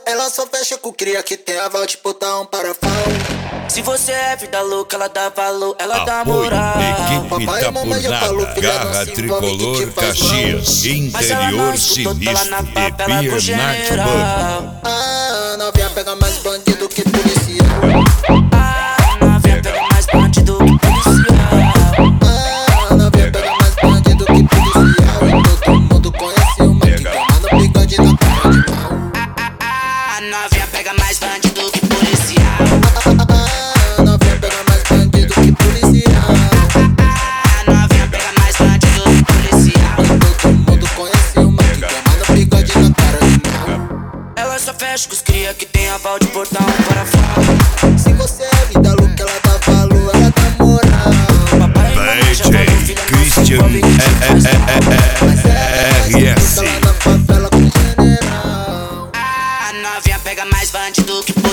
Ela só fecha com cria que tem aval de botar um parafal. Se você é vida louca, ela dá valor, ela dá Apoio moral. Equipe Itapurnada, Garra Tricolor Caxias, Interior Sinistro e Beer Night Bar. Ah, novinha pega mais bandido que policial. Ah, novinha pega mais bandido que policial. Ah, novinha pega mais bandido que policial. E todo mundo conhece uma que queima no bigode na cara de pau. Ah, novinha pega mais bandido que policial. Ah, novinha pega mais bandido que policial. Ah, novinha pega mais bandido que policial. E todo mundo conhece uma que queima no bigode na cara de pau. Ela só fecha com os cria que tem aval de portar um parafal. Se você é vida louca, ela dá valor, ela dá moral. Papai e mamãe já falou, DJ filha, não se Christian envolve que te faz RS. Ela na favela com general. Ah, novinha pega mais bandido que policial.